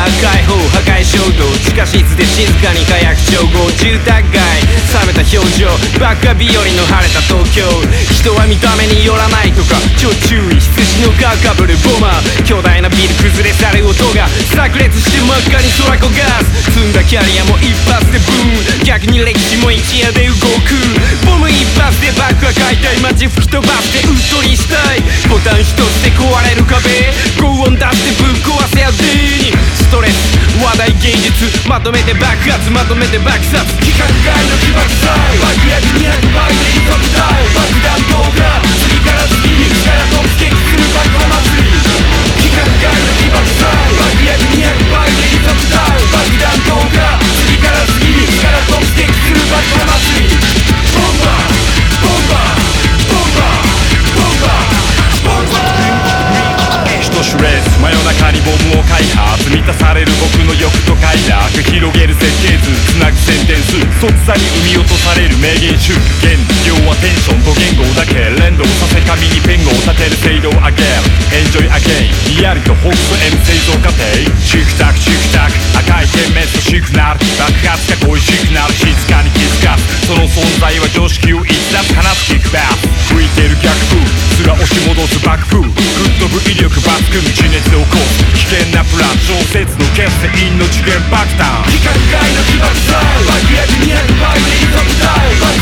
ー解放破壊衝動地下室で静かに火薬調合住宅街冷めた表情バカ日和の晴れた東京人は見た目によらないとか超注意羊の皮かぶるボマー巨大なビル崩れ去る音が炸裂して真っ赤に空焦がす積んだキャリアも一発でブーン逆に歴史も一夜で動くボム一発で爆破解体街吹き飛ばしてうっとりしたいボタン一つで壊れる壁轟音出してぶっ壊せやでにストレス話題芸術まとめて爆発まとめて爆殺規格外の起爆剤爆薬200倍で急ぐたい爆弾動画次から次に力と激する爆破祭り規格外の起爆剤爆薬200倍で急ぐたい爆弾動画次から次に力と激する爆破祭りボンバーボンバーボンバーボンバーボンバー人種レース真夜中にボムを開発満たされる僕の欲と快楽広げる設計図つなぐセンテンス即座に生み落とされる名言集原料はテンションと言語だけ連動させ紙にペンを立てる精度を上げるエンジョイアゲインリアリとホークス M 製造過程チクタクチクタク赤い点滅とシクなる爆発が恋しくなる静かに気づかすその存在は常識を逸脱放つキックバック吹いてる逆風すら押し戻す爆風吹っ飛ぶ威力抜群地熱を起こす危険なプラン小説の決戦の次元爆弾規格外の起爆剤爆薬200倍で急ぐたい爆